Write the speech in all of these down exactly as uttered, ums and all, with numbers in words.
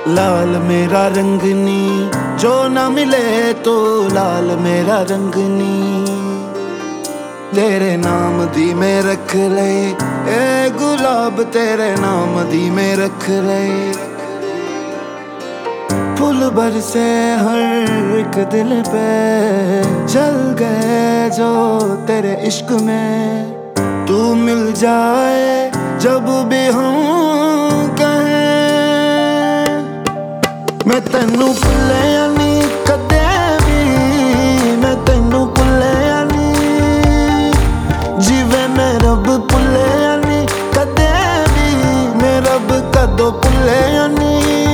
लाल मेरा रंगनी, जो ना मिले तो लाल मेरा रंगनी। तेरे नाम दी में रख ले ए गुलाब, तेरे नाम दी में रख ले। फूल बरसे हर एक दिल पे, जल गए जो तेरे इश्क में। तू मिल जाए जब भी हम कहें, मैं तेनू भुल्लिया नी कदे भी, मैं तेनू भुल्लिया नी। जिवे मैं रब भुल्लिया नी कदे भी, मैं रब कदों भुल्लिया नी।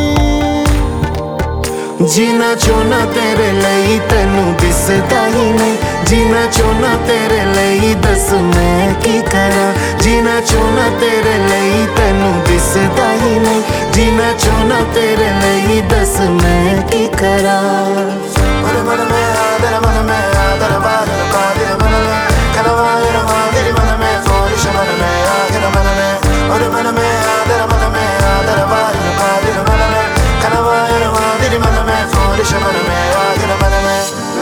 जीना चाहना तेरे लिए तेनू दिसदा ही नहीं, जीना चाहना तेरे लिए दस मैं की करा। जीना चाहना तेरे लिए तेनू दिसदा ही नहीं, जीना चाहना तेरे लिए दस मैं की करा। मन मन में आदर मन में आदर बादल कादिर मन में कनवायर मादिर मन में फोरिश मन में आखिर मन में। और मन में आदर मन में आदर बादल कादिर मन में कनवायर मादिर मन में फोरिश मन में आखिर मन में।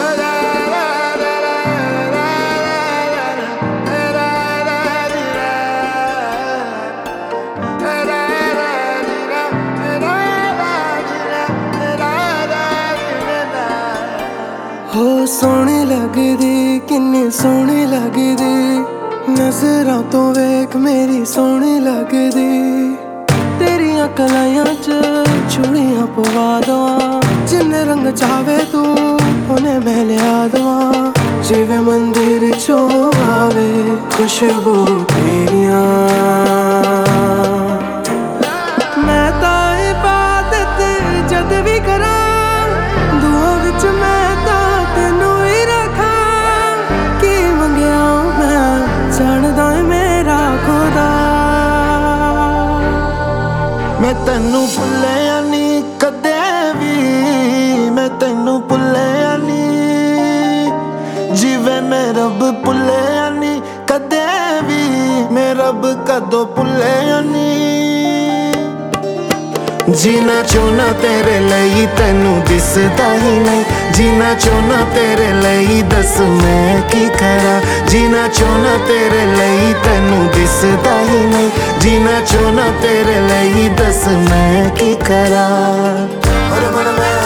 हो सोहनी लगदी, किन्नी सोहनी लगदी, नजरां तो वेख मेरी सोहनी लगदी। तेरियां कलाइयां च चूड़ियां पवा दवां, जिन्ने रंग चाहे तू उन्हें मैं लिया दवां। जिवे मंदिर चो आवे खुशबू तेरियां, मैं तां इबादत जद भी करा दुआ विच मैं तां तेनू ही रखा। की मंगया मैं जानदा है मेरा खुदा, मैं तेनू भुल्लिया नी कदे भी, मैं तेनू भुल्लिया नी। जिवे मैं रब भुल्लिया नी कदे भी, मैं रब कदों भुल्लिया नी। जीना चाहना तेरे लिए तेनू दिसदा ही नहीं, जीना चाहना तेरे लिए दस मैं की करा। जीना चाहना तेरे लिए तेनू दिसदा ही नहीं, जीना चाहना तेरे लिए दस मैं की करा। और मन में